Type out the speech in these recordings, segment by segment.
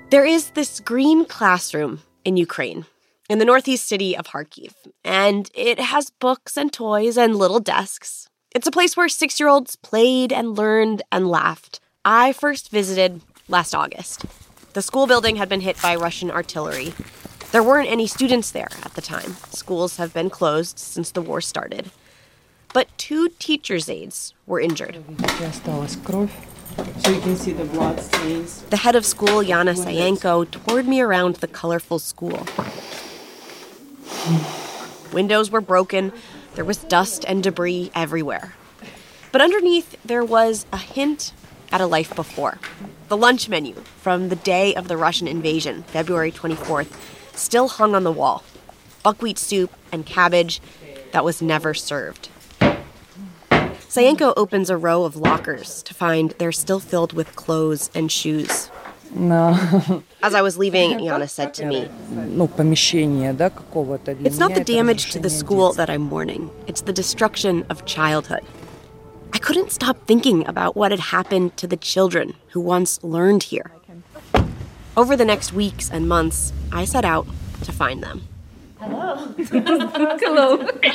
There is this green classroom in Ukraine, in the northeast city of Kharkiv, and it has books and toys and little desks. It's a place where 6-year-olds played and learned and laughed. I first visited last August. The school building had been hit by Russian artillery. There weren't any students there at the time. Schools have been closed since the war started. But 2 teachers' aides were injured. So you can see the blood stains. The head of school, Yana Sayenko, toured me around the colorful school. Windows were broken. There was dust and debris everywhere. But underneath, there was a hint at a life before. The lunch menu from the day of the Russian invasion, February 24th, still hung on the wall. Buckwheat soup and cabbage that was never served. Sayenko opens a row of lockers to find they're still filled with clothes and shoes. No. As I was leaving, Yana said to me, "It's not the damage to the school that I'm mourning. It's the destruction of childhood." I couldn't stop thinking about what had happened to the children who once learned here. Over the next weeks and months, I set out to find them. Hello.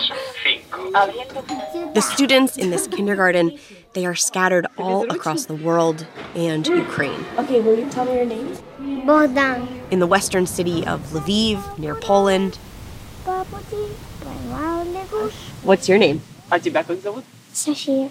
The students in this kindergarten, they are scattered all across the world and Ukraine. Okay, will you tell me your name? Богдан. In the western city of Lviv, near Poland. What's your name? А тебя как зовут? София.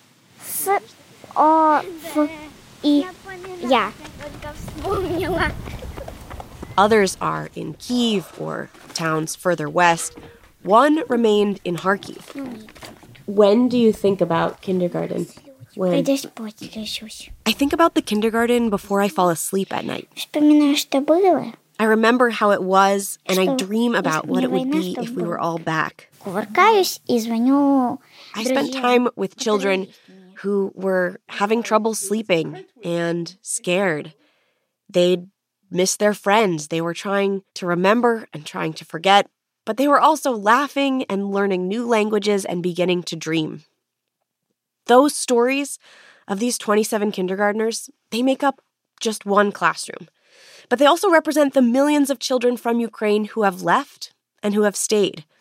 С-О-Ф-И-Я. Вспомнила. Others are in Kyiv or towns further west. One remained in Kharkiv. When do you think about kindergarten? When? Пойду спать ложусь. I think about the kindergarten before I fall asleep at night. Вспоминаю, что было. I remember how it was, and I dream about what it would be if we were all back. Кувыркаюсь и звоню. I spent time with children who were having trouble sleeping and scared. They'd miss their friends. They were trying to remember and trying to forget, but they were also laughing and learning new languages and beginning to dream. Those stories of these 27 kindergartners, they make up just one classroom. But they also represent the millions of children from Ukraine who have left and who have stayed.